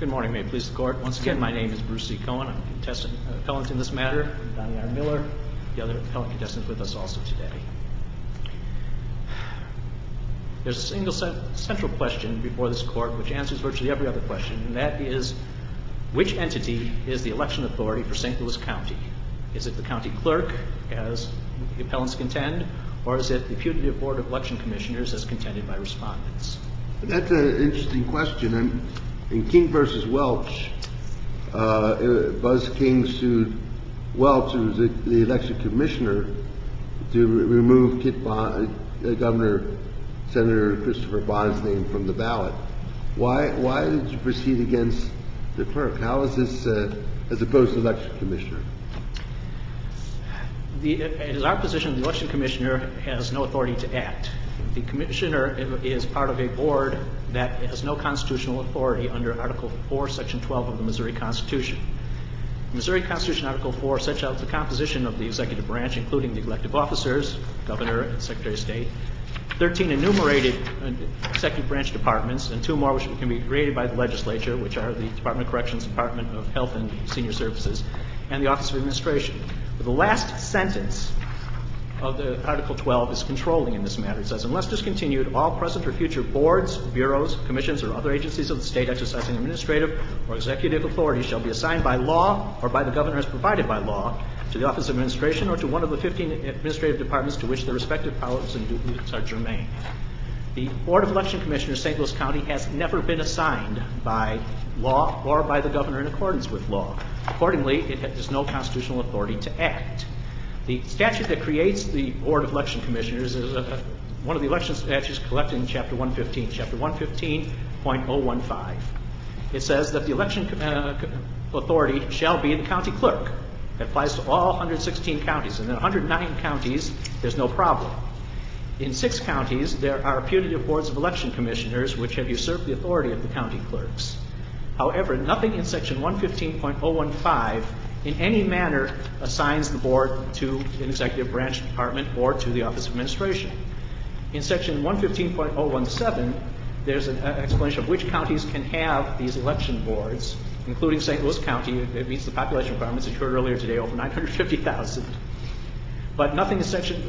Good morning. May it please the Court. Once again, my name is Bruce C. Cohen. I'm a contestant appellant in this matter. Donnie R. Miller, the other appellant contestant with us also today. There's a single central question before this Court which answers virtually every other question, and that is, which entity is the election authority for St. Louis County? Is it the county clerk, as the appellants contend, or is it the putative Board of Election Commissioners as contended by respondents? That's an interesting question. In King v. Welch, Buzz King sued Welch, who was the election commissioner, to remove Governor Senator Christopher Bond's name from the ballot. Why did you proceed against the clerk? How is this as opposed to election commissioner? It is our position the election commissioner has no authority to act. The commissioner is part of a board that has no constitutional authority under Article 4, Section 12 of the Missouri Constitution. The Missouri Constitution, Article 4, sets out the composition of the executive branch, including the elective officers, governor and secretary of state, 13 enumerated executive branch departments, and 2 more which can be created by the legislature, which are the Department of Corrections, Department of Health and Senior Services, and the Office of Administration. But the last sentence of the Article 12 is controlling in this matter. It says, unless discontinued, all present or future boards, bureaus, commissions, or other agencies of the state exercising administrative or executive authority shall be assigned by law or by the governor as provided by law to the Office of Administration or to one of the 15 administrative departments to which their respective powers and duties are germane. The Board of Election Commissioners, St. Louis County, has never been assigned by law or by the governor in accordance with law. Accordingly, it has no constitutional authority to act. The statute that creates the Board of Election Commissioners is one of the election statutes collected in Chapter 115, Chapter 115.015. It says that the election authority shall be the county clerk. That applies to all 116 counties. And in 109 counties, there's no problem. In 6 counties, there are putative boards of election commissioners which have usurped the authority of the county clerks. However, nothing in Section 115.015 in any manner assigns the board to an executive branch department or to the Office of Administration. In Section 115.017, there's an explanation of which counties can have these election boards, including St. Louis County. It meets the population requirements, as you heard earlier today, over 950,000. But nothing in Section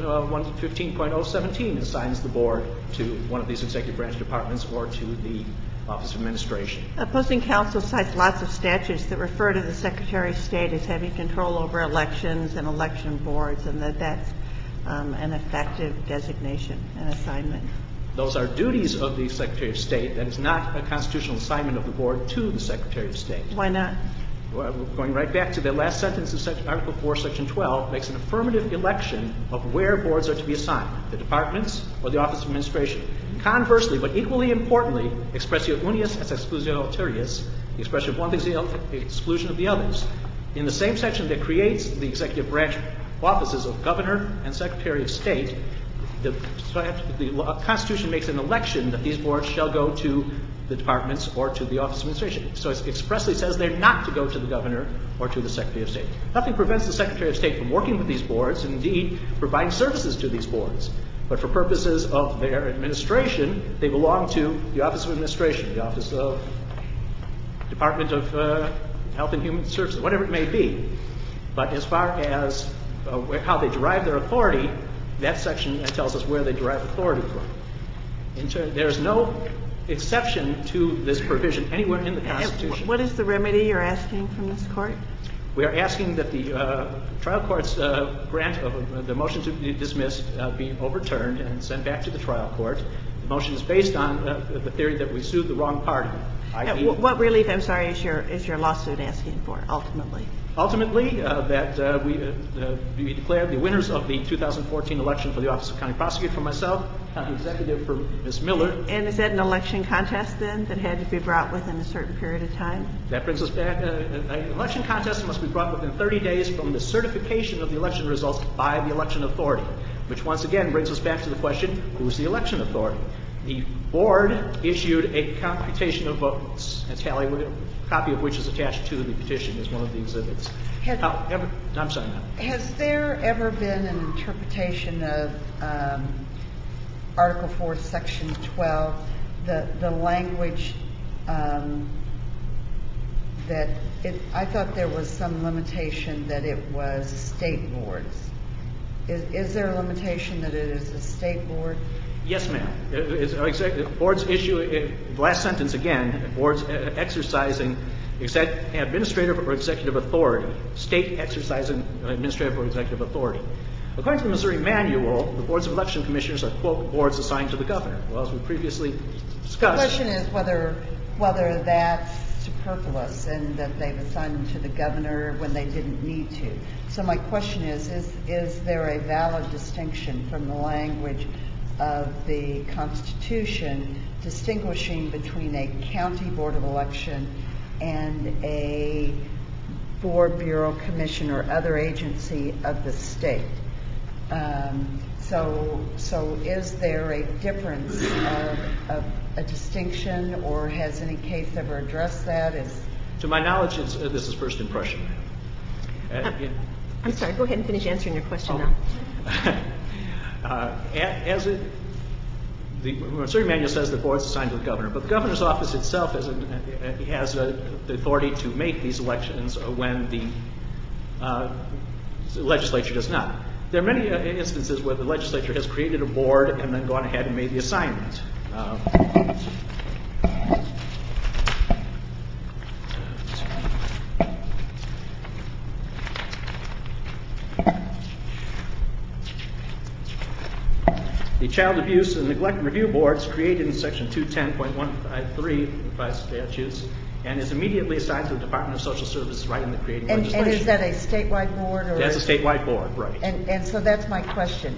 115.017 assigns the board to one of these executive branch departments or to the Office of Administration. Opposing counsel cites lots of statutes that refer to the Secretary of State as having control over elections and election boards, and that's an effective designation and assignment. Those are duties of the Secretary of State. That is not a constitutional assignment of the board to the Secretary of State. Why not? Well, going right back to the last sentence of Article 4, Section 12, makes an affirmative election of where boards are to be assigned, the departments or the Office of Administration. Conversely, but equally importantly, expressio unius et exclusio alterius, the expression of one thing is the exclusion of the others. In the same section that creates the executive branch offices of governor and Secretary of State, the Constitution makes an election that these boards shall go to the departments or to the Office of Administration. So it expressly says they're not to go to the governor or to the Secretary of State. Nothing prevents the Secretary of State from working with these boards and indeed providing services to these boards. But for purposes of their administration, they belong to the Office of Administration, the Office of Department of Health and Human Services, whatever it may be. But as far as how they derive their authority, that section tells us where they derive authority from. There's no exception to this provision anywhere in the Constitution. What is the remedy you're asking from this Court? We are asking that the trial court's grant of the motion to dismiss be overturned and sent back to the trial court. The motion is based on the theory that we sued the wrong party. What relief, I'm sorry, is your lawsuit asking for, ultimately? Ultimately, that we declare the winners of the 2014 election for the Office of County Prosecutor for myself, County Executive for Ms. Miller. And is that an election contest, then, that had to be brought within a certain period of time? That brings us back. An election contest must be brought within 30 days from the certification of the election results by the election authority, which once again brings us back to the question, who's the election authority? The board issued a computation of votes, a copy of which is attached to the petition as one of the exhibits. I'm sorry, ma'am. Has there ever been an interpretation of Article 4, Section 12, the language that I thought there was some limitation that it was state boards. Is there a limitation that it is a state board? Yes, ma'am. Boards issue, last sentence again, boards exercising administrative or executive authority, state exercising administrative or executive authority. According to the Missouri Manual, the boards of election commissioners are, quote, boards assigned to the governor. Well, as we previously discussed. The question is whether that's superfluous and that they've assigned them to the governor when they didn't need to. So my question is there a valid distinction from the language of the Constitution distinguishing between a county board of election and a board, bureau, commission, or other agency of the state? So is there a difference of a distinction, or has any case ever addressed that? To my knowledge, this is first impression. I'm sorry. Go ahead and finish answering your question now. The Missouri Manual says the board's assigned to the governor, but the governor's office itself has the authority to make these elections when the legislature does not. There are many instances where the legislature has created a board and then gone ahead and made the assignment. The Child Abuse and Neglect Review Boards created in Section 210.153 by statutes and is immediately assigned to the Department of Social Services right in the creating legislation. And is that a statewide board? Or that's a statewide board, right. And so that's my question.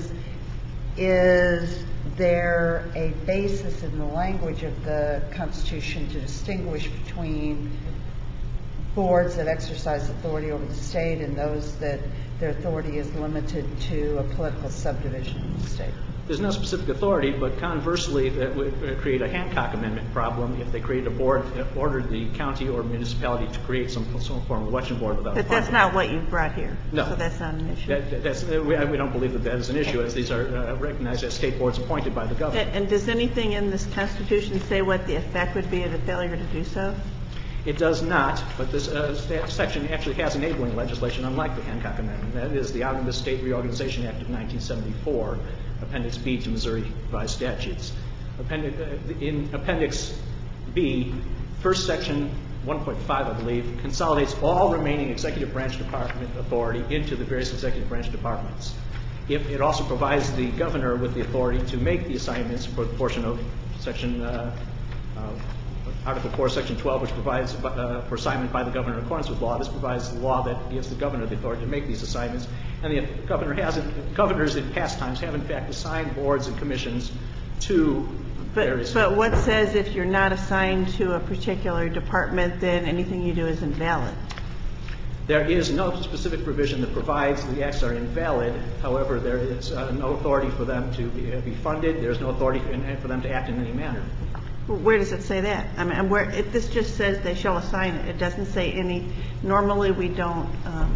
Is there a basis in the language of the Constitution to distinguish between boards that exercise authority over the state and those that their authority is limited to a political subdivision of the state? There's no specific authority, but conversely, that would create a Hancock Amendment problem if they created a board that ordered the county or municipality to create some form of election board without But that's not what you've brought here. No. So that's not an issue. We don't believe that is an issue, as these are recognized as state boards appointed by the governor. And does anything in this Constitution say what the effect would be of a failure to do so? It does not, but this section actually has enabling legislation, unlike the Hancock Amendment. That is the Omnibus State Reorganization Act of 1974, Appendix B to Missouri Revised Statutes. In Appendix B, first section 1.5, I believe, consolidates all remaining executive branch department authority into the various executive branch departments. It also provides the governor with the authority to make the assignments for the portion of Section Article 4, Section 12, which provides for assignment by the governor in accordance with law. This provides the law that gives the governor the authority to make these assignments. And the governors in past times have, in fact, assigned boards and commissions to various. But what says if you're not assigned to a particular department, then anything you do is invalid? There is no specific provision that provides the acts are invalid. However, there is no authority for them to be funded. There is no authority for them to act in any manner. Where does it say that? I mean, this just says they shall assign it. It doesn't say any. Normally, we don't.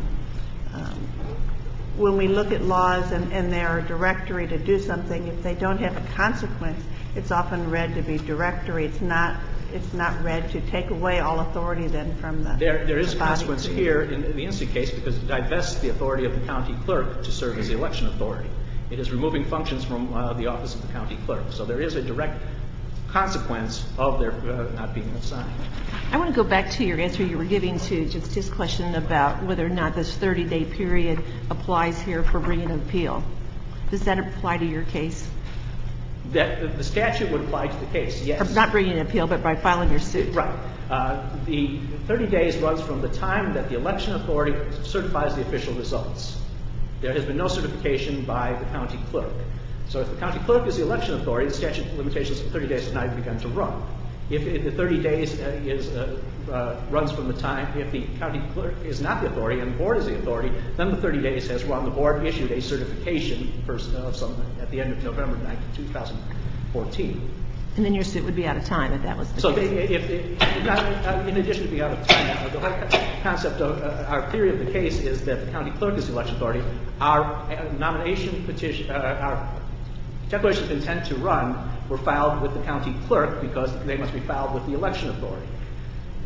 When we look at laws and they're a directory to do something, if they don't have a consequence, it's often read to be directory. It's not read to take away all authority then from the There is a body. consequence here in the instant case because it divests the authority of the county clerk to serve as the election authority. It is removing functions from the office of the county clerk. So there is a direct consequence of their not being assigned. I want to go back to your answer you were giving to just his question about whether or not this 30-day period applies here for bringing an appeal. Does that apply to your case? The statute would apply to the case, yes. Or not bringing an appeal, but by filing your suit. Right. The 30 days runs from the time that the election authority certifies the official results. There has been no certification by the county clerk. So if the county clerk is the election authority, the statute of limitations of 30 days has not even begun to run. If the 30 days runs from the time, if the county clerk is not the authority and the board is the authority, then the 30 days has run. The board issued a certification at the end of November 2014. And then your suit would be out of time if that was the case. So in addition to being out of time, the whole concept of our theory of the case is that the county clerk is the election authority. Our nomination petition, our declarations of intent to run were filed with the county clerk because they must be filed with the election authority.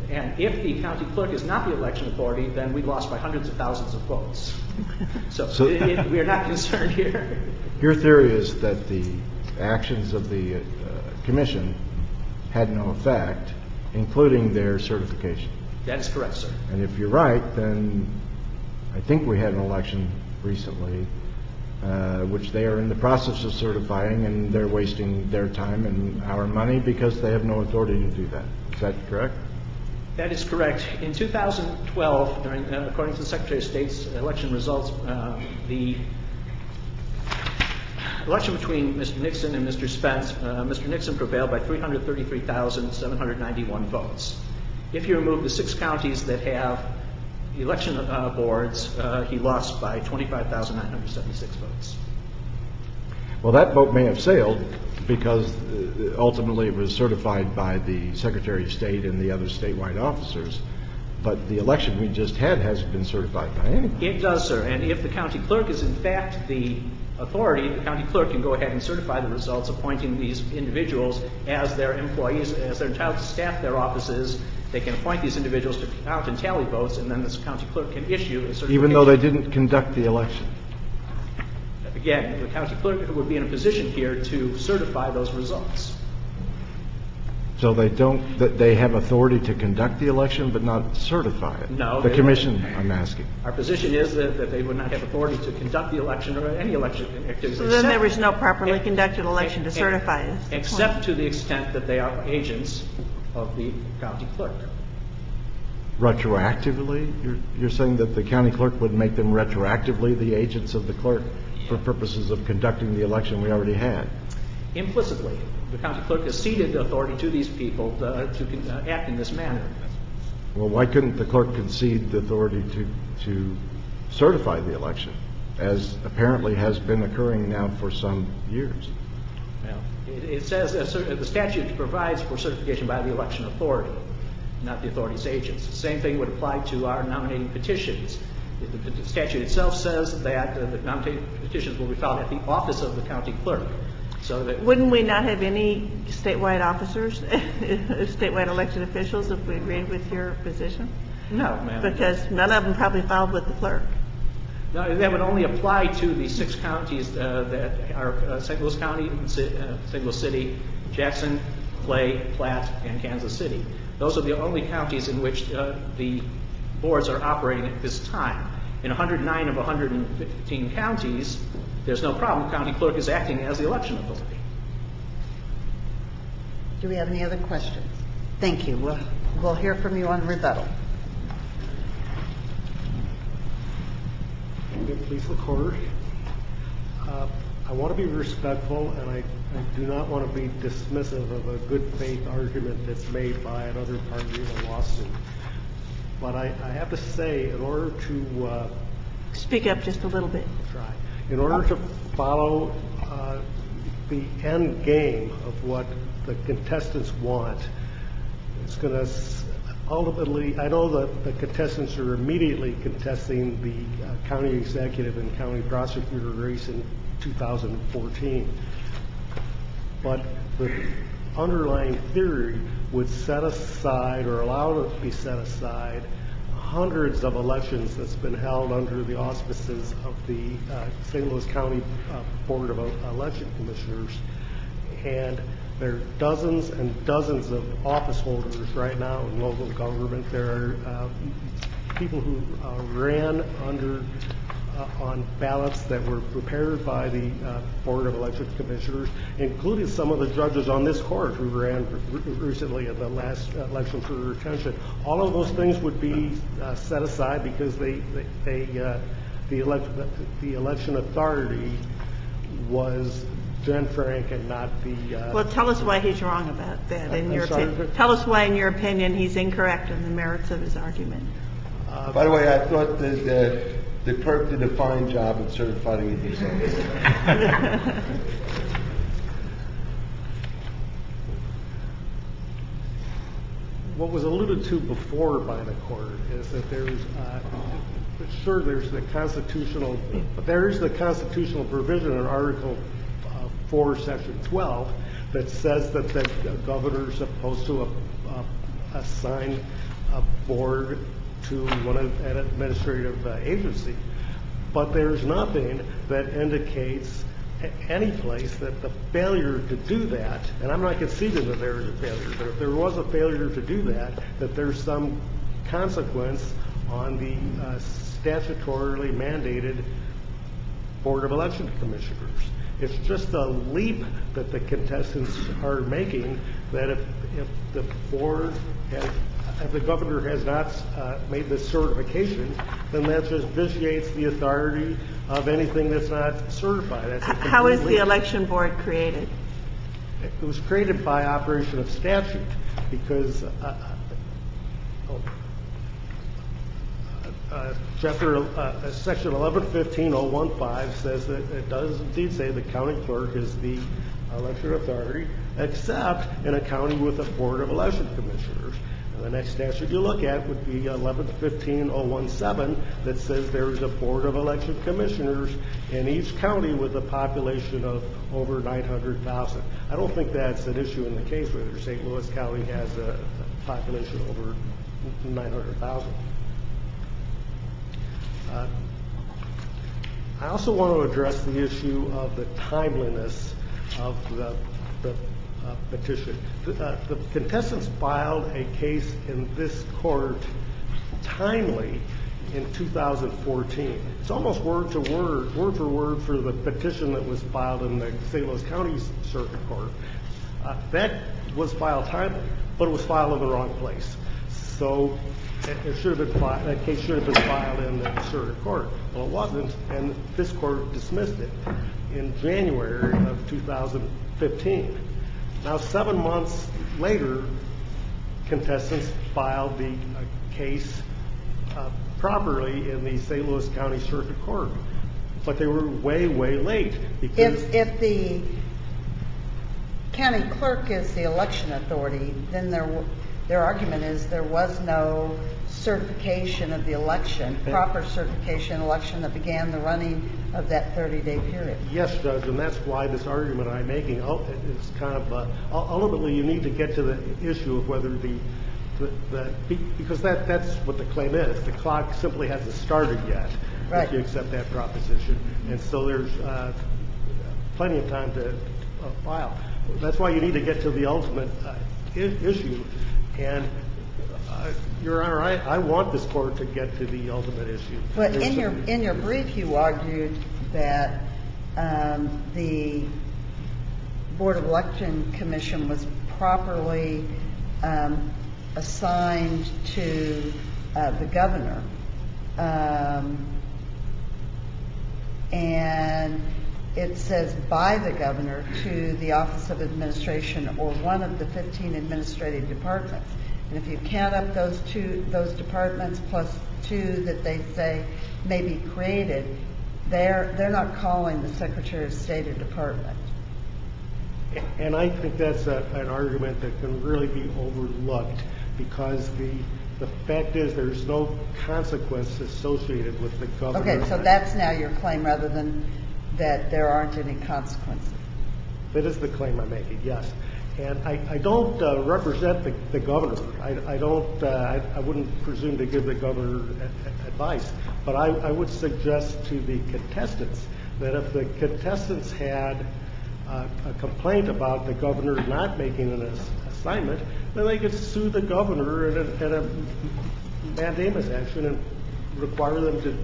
And if the county clerk is not the election authority, then we lost by hundreds of thousands of votes. So we are not concerned here. Your theory is that the actions of the commission had no effect, including their certification. That is correct, sir. And if you're right, then I think we had an election recently, which they are in the process of certifying, and they're wasting their time and our money because they have no authority to do that. Is that correct? That is correct. In 2012, according to the Secretary of State's election results, the election between Mr. Nixon and Mr. Spence, Mr. Nixon prevailed by 333,791 votes. If you remove the 6 counties that have election boards, he lost by 25,976 votes. Well, that vote may have sailed because ultimately it was certified by the Secretary of State and the other statewide officers, but the election we just had hasn't been certified by anyone. It does, sir, and if the county clerk is in fact the authority, the county clerk can go ahead and certify the results, appointing these individuals as their employees, as they're entitled to staff their offices. They can appoint these individuals to count and tally votes, and then this county clerk can issue a certification. Even though they didn't conduct the election? Again, the county clerk would be in a position here to certify those results. So they have authority to conduct the election but not certify it? No. The commission, I'm asking. Our position is that they would not have authority to conduct the election or any election activities. So then there was no properly conducted election to certify it. Except to the extent that they are agents of the county clerk. Retroactively? You're saying that the county clerk would make them retroactively the agents of the clerk for purposes of conducting the election we already had? Implicitly. The county clerk has ceded the authority to these people to act in this manner. Well, why couldn't the clerk concede the authority to certify the election, as apparently has been occurring now for some years? Well, it says the statute provides for certification by the election authority, not the authority's agents. The same thing would apply to our nominating petitions. The statute itself says that the nominating petitions will be filed at the office of the county clerk. So that wouldn't we not have any statewide officers, statewide elected officials, if we agreed with your position? No, ma'am. Because none of them probably filed with the clerk. No, that would only apply to the 6 counties that are St. Louis County, St. Louis City, Jackson, Clay, Platte, and Kansas City. Those are the only counties in which the boards are operating at this time. In 109 of 115 counties, there's no problem. The county clerk is acting as the election authority. Do we have any other questions? Thank you. We'll hear from you on rebuttal. Please record. I want to be respectful, and I do not want to be dismissive of a good faith argument that's made by another party in a lawsuit. But I have to say, in order to speak up just a little bit. Try. In order to follow the end game of what the contestants want, it's going to ultimately, I know that the contestants are immediately contesting the county executive and county prosecutor race in 2014. But the underlying theory would set aside or allow it to be set aside hundreds of elections that's been held under the auspices of the St. Louis County Board of Election Commissioners. And there are dozens and dozens of office holders right now in local government. There are people who ran on ballots that were prepared by the Board of Election Commissioners, including some of the judges on this court who ran recently in the last election for retention. All of those things would be set aside because the election authority was Jen Frank and not the... Well, tell us why he's wrong about that. Tell us why, in your opinion, he's incorrect in the merits of his argument. By the way, I thought that the clerk did a fine job in certifying the results. What was alluded to before by the court is that there's the constitutional provision in Article 4, Section 12 that says that the governor is supposed to assign board to an administrative agency. But there's nothing that indicates any place that the failure to do that, and I'm not conceding that there is a failure, but if there was a failure to do that there's some consequence on the statutorily mandated Board of Election Commissioners. It's just a leap that the contestants are making that if the board has, if the governor has not made this certification, then that just vitiates the authority of anything that's not certified. That's How is the election board created? It was created by operation of statute because Section 1115.015 says that it does indeed say the county clerk is the election authority, except in a county with a Board of Election Commissioners. And the next statute you look at would be 1115.017 that says there is a Board of Election Commissioners in each county with a population of over 900,000. I don't think that's an issue in the case whether St. Louis County has a population over 900,000. I also want to address the issue of the timeliness of the petition. The contestants filed a case in this court timely in 2014. It's almost word for word for the petition that was filed in the St. Louis County Circuit Court. That was filed timely, but it was filed in the wrong place. So it should have been that case should have been filed in the circuit court. Well, it wasn't, and this court dismissed it in January of 2015. Now, 7 months later, contestants filed the case properly in the St. Louis County Circuit Court, but they were way, way late. Because if the county clerk is the election authority, then their argument is there was no certification of the election, proper certification election that began the running of that 30-day period. Yes, Judge, and that's why this argument I'm making is kind of ultimately you need to get to the issue of whether because that's what the claim is. The clock simply hasn't started yet. Right. If you accept that proposition, and so there's plenty of time to file. That's why you need to get to the ultimate issue. And Your Honor, I want this court to get to the ultimate issue. But in your brief, you argued that the Board of Election Commission was properly assigned to the governor, and it says by the governor to the Office of Administration or one of the 15 administrative departments. And if you count up those departments plus two that they say may be created, they're not calling the Secretary of State a department. And I think that's an argument that can really be overlooked because the fact is there's no consequence associated with the governor. Okay, so that's now your claim rather than that there aren't any consequences. That is the claim I'm making, yes. And I don't represent the governor. I wouldn't presume to give the governor advice. But I would suggest to the contestants that if the contestants had a complaint about the governor not making an assignment, then they could sue the governor in a mandamus action and require them to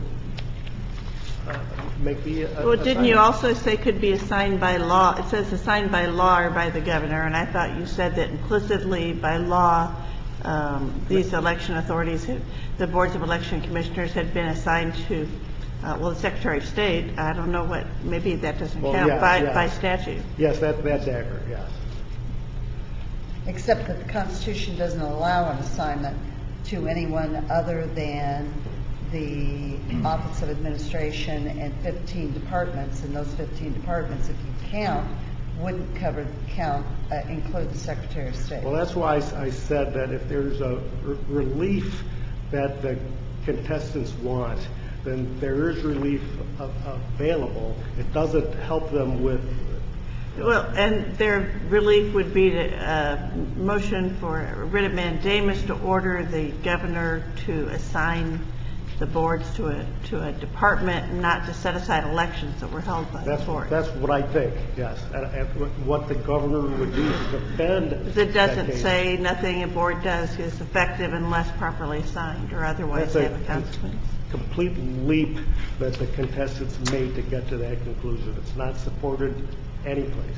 make the assignment. Well, didn't you also say could be assigned by law? It says assigned by law or by the governor, and I thought you said that implicitly by law these election authorities, the boards of election commissioners had been assigned to, the Secretary of State. I don't know what, maybe that doesn't count by statute. Yes, that's accurate, yes. Except that the Constitution doesn't allow an assignment to anyone other than the Office of Administration and 15 departments, and those 15 departments, if you count, wouldn't include the Secretary of State. Well, that's why I said that if there's a relief that the contestants want, then there is relief available. It doesn't help them with Well, and their relief would be to motion for a writ of mandamus to order the governor to assign the boards to a department, not to set aside elections that were held by the board. That's what I think, yes. And what the governor would do to defend that case. It doesn't say nothing a board does is effective unless properly assigned or otherwise have a consequence. Complete leap that the contestants made to get to that conclusion. It's not supported anyplace.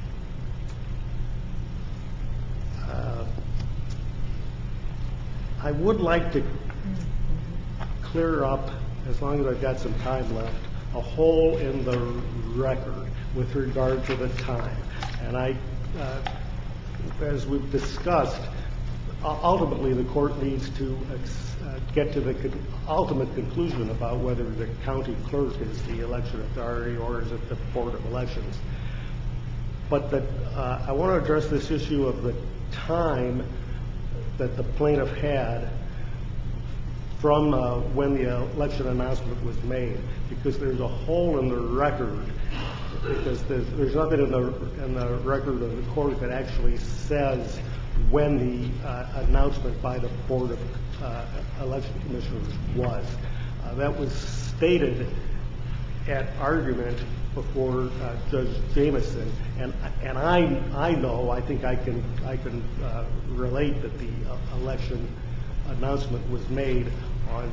I would like to clear up, as long as I've got some time left, a hole in the record with regard to the time. And as we've discussed, ultimately the court needs to get to the ultimate conclusion about whether the county clerk is the election authority or is it the Board of Elections. But I want to address this issue of the time that the plaintiff had from when the election announcement was made, because there's a hole in the record, because there's nothing in the record of the court that actually says when the announcement by the Board of Election Commissioners was. That was stated at argument before Judge Jameson, and I know, I think I can relate that the election announcement was made on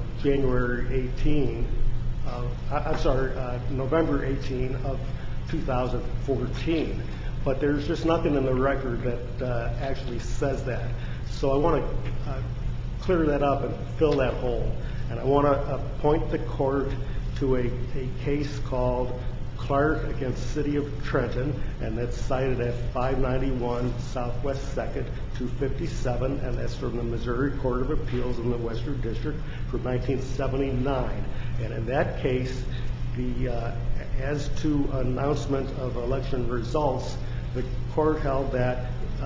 November 18 of 2014. But there's just nothing in the record that actually says that. So I want to clear that up and fill that hole. And I want to point the court to a case called Clark against City of Trenton, and that's cited at 591 Southwest 2nd, 257, and that's from the Missouri Court of Appeals in the Western District from 1979. And in that case, as to announcement of election results, the court held that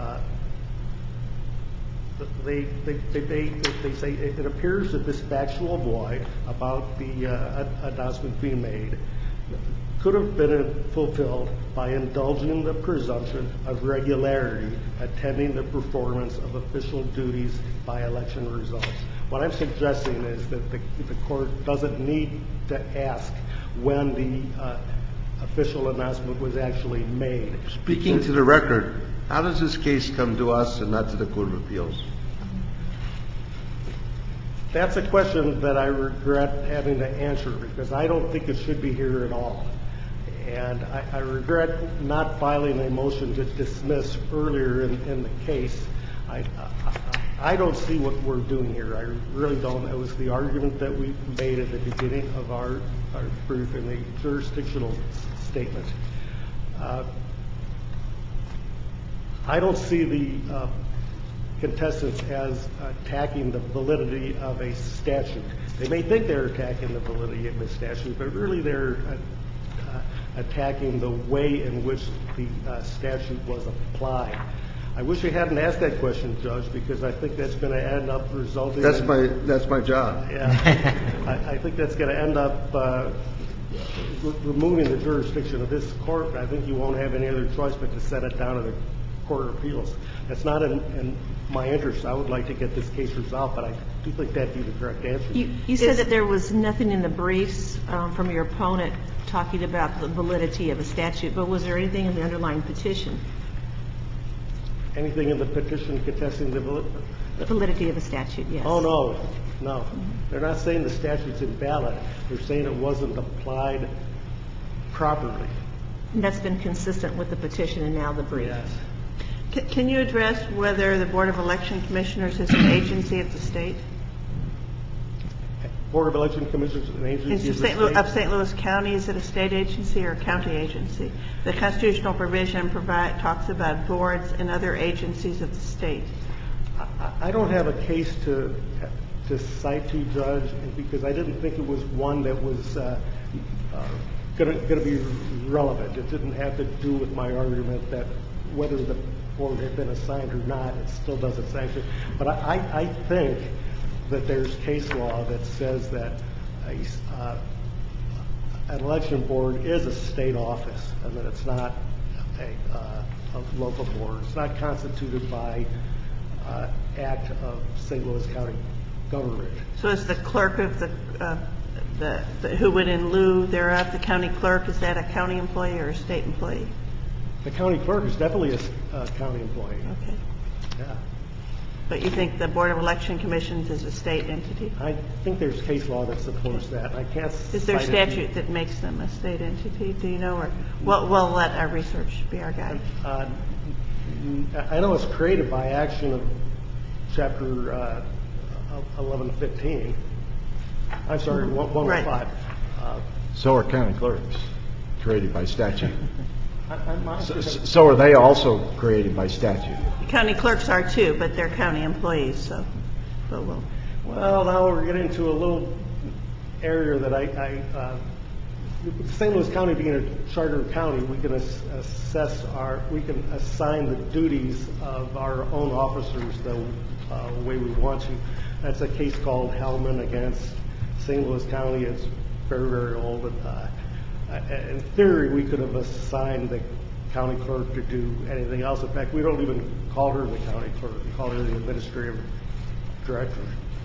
they say it appears that this factual void about the announcement being made could have been fulfilled by indulging the presumption of regularity attending the performance of official duties by election results. What I'm suggesting is that the court doesn't need to ask when the official announcement was actually made. Speaking to the record, how does this case come to us and not to the Court of Appeals? That's a question that I regret having to answer, because I don't think it should be here at all. And I regret not filing a motion to dismiss earlier in the case. I don't see what we're doing here. I really don't. It was the argument that we made at the beginning of our brief in the jurisdictional statement. I don't see the contestants as attacking the validity of a statute. They may think they're attacking the validity of a statute, but really they're attacking the way in which the statute was applied. I wish I hadn't asked that question, Judge, because I think that's going to end up resulting in... That's my job. Yeah. I think that's going to end up removing the jurisdiction of this court, and I think you won't have any other choice but to set it down to the Court of Appeals. That's not in my interest. I would like to get this case resolved, but I do think that'd be the correct answer. You said that there was nothing in the briefs from your opponent talking about the validity of a statute, but was there anything in the underlying petition? Anything in the petition contesting the validity of a statute, yes. Oh, no. They're not saying the statute's invalid. They're saying it wasn't applied properly. And that's been consistent with the petition and now the brief. Yes. Can you address whether the Board of Election Commissioners is an agency of the state? Board of Election Commissioners is an agency of the state? Of St. Louis County, is it a state agency or a county agency? The constitutional provision talks about boards and other agencies of the state. I don't have a case to cite to you, Judge, because I didn't think it was one that was going to be relevant. It didn't have to do with my argument that whether the board had been assigned or not, it still doesn't sanction. But I think that there's case law that says that an election board is a state office and that it's not a local board. It's not constituted by act of St. Louis County government. So is the clerk of who would in lieu thereof, the county clerk, is that a county employee or a state employee? The county clerk is definitely a county employee. Okay. Yeah. But you think the Board of Election Commissions is a state entity? I think there's case law that supports that. I can't. Is there a cite statute that makes them a state entity? Do you know? Or we'll let our research be our guide. I know it's created by action of Chapter 1115. I'm sorry, 105. Right. So are county clerks, created by statute. I'm So are they also created by statute? County clerks are too, but they're county employees, so. But we'll. Well, now we're getting into a little area that St. Louis County being a charter county, we can we can assign the duties of our own officers the way we want to. That's a case called Hellman against St. Louis County. It's very, very old. In theory, we could have assigned the county clerk to do anything else. In fact, we don't even call her the county clerk. We call her the administrative director.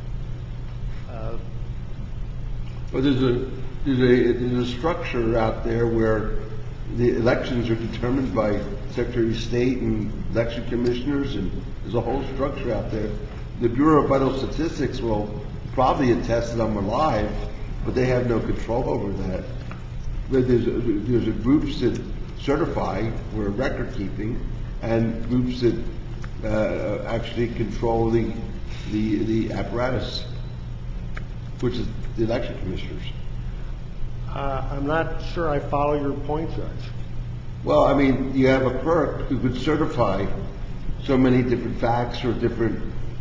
Well, there's a structure out there where the elections are determined by Secretary of State and election commissioners, and there's a whole structure out there. The Bureau of Vital Statistics will probably attest that I'm alive, but they have no control over that. But there's groups that certify, we're record keeping, and groups that actually control the apparatus, which is the election commissioners. I'm not sure I follow your point, Judge. Well, I mean, you have a clerk who could certify so many different facts or different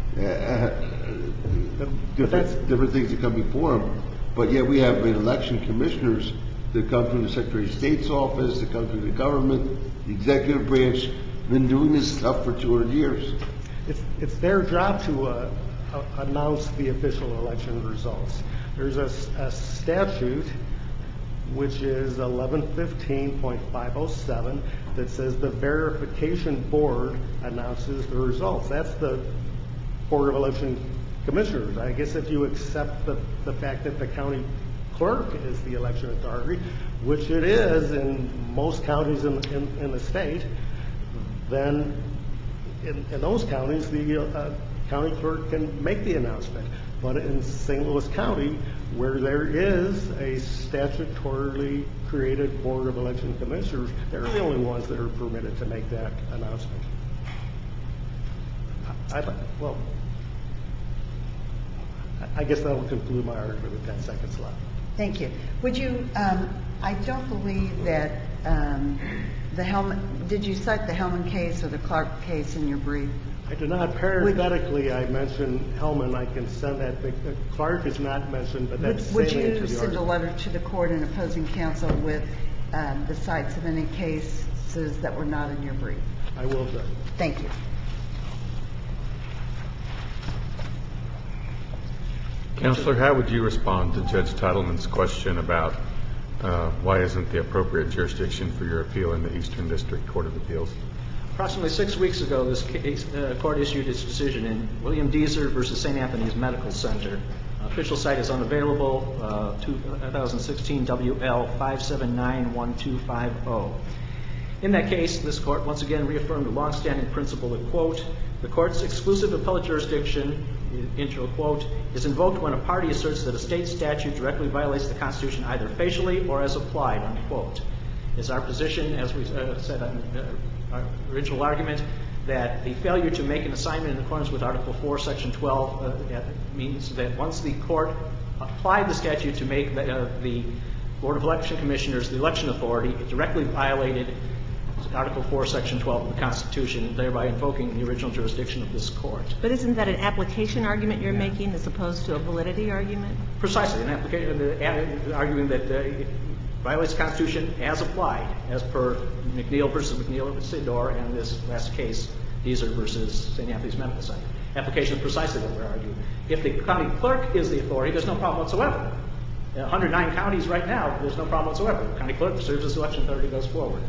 things that come before him. But yet we have election commissioners that come from the Secretary of State's office, that come from the government, the executive branch, been doing this stuff for 200 years. It's their job to announce the official election results. There's a statute, which is 1115.507, that says the verification board announces the results. That's the Board of Election Commissioners. I guess if you accept the fact that the county clerk is the election authority, which it is in most counties in the state, then in those counties, the county clerk can make the announcement. But in St. Louis County, where there is a statutorily created Board of Election Commissioners, they're the only ones that are permitted to make that announcement. I guess that will conclude my argument with 10 seconds left. Thank you. Would you, I don't believe that the Hellman, did you cite the Hellman case or the Clark case in your brief? I did not. Parenthetically, I mentioned Hellman. I can send that. Clark is not mentioned, but that's Would salient you to the send a argument. letter to the court and opposing counsel with the cites of any cases that were not in your brief? I will do. Thank you. Counselor, how would you respond to Judge Titleman's question about why isn't the appropriate jurisdiction for your appeal in the Eastern District Court of Appeals? Approximately 6 weeks ago, this court issued its decision in William Deezer versus St. Anthony's Medical Center. Official site is unavailable, 2016 WL 5791250. In that case, this court once again reaffirmed a longstanding principle that, quote, the court's exclusive appellate jurisdiction, intro quote, is invoked when a party asserts that a state statute directly violates the Constitution either facially or as applied, unquote. It's our position, as we said in our original argument, that the failure to make an assignment in accordance with Article 4, Section 12 means that once the court applied the statute to make the Board of Election Commissioners the election authority, it directly violated Article 4, Section 12 of the Constitution, thereby invoking the original jurisdiction of this court. But isn't that an application argument you're making as opposed to a validity argument? Precisely, an application arguing that it violates the Constitution as applied, as per McNeil versus McNeil Sidor and this last case, Deezer versus St. Anthony's Medical Center. Application is precisely what we're arguing. If the county clerk is the authority, there's no problem whatsoever. 109 counties right now, there's no problem whatsoever. The county clerk serves as election authority, goes forward.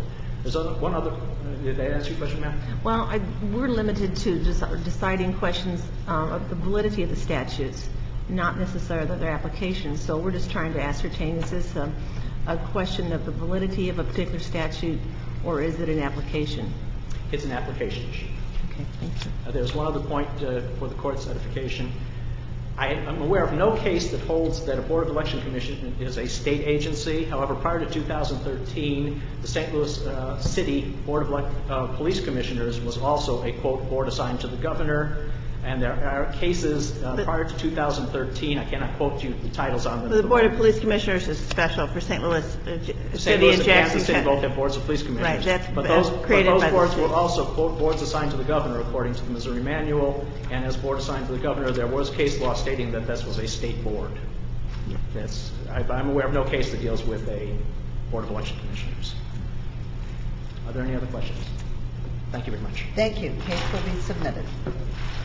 There's one other, did that answer your question, ma'am? Well, we're limited to deciding questions of the validity of the statutes, not necessarily their application. So we're just trying to ascertain, is this a question of the validity of a particular statute, or is it an application? It's an application issue. Okay, thank you. There's one other point for the Court's edification. I'm aware of no case that holds that a Board of Election Commission is a state agency. However, prior to 2013, the St. Louis City Board of Police Commissioners was also a, quote, board assigned to the governor. And there are cases prior to 2013, I cannot quote you the titles on them. The Board of Police Commissioners is special for St. Louis City and Jackson Kansas City both have boards of police commissioners. Right, but those by boards the were also, quote, boards assigned to the governor according to the Missouri Manual. And as board assigned to the governor, there was case law stating that this was a state board. I'm aware of no case that deals with a Board of Election Commissioners. Are there any other questions? Thank you very much. Thank you. Case will be submitted.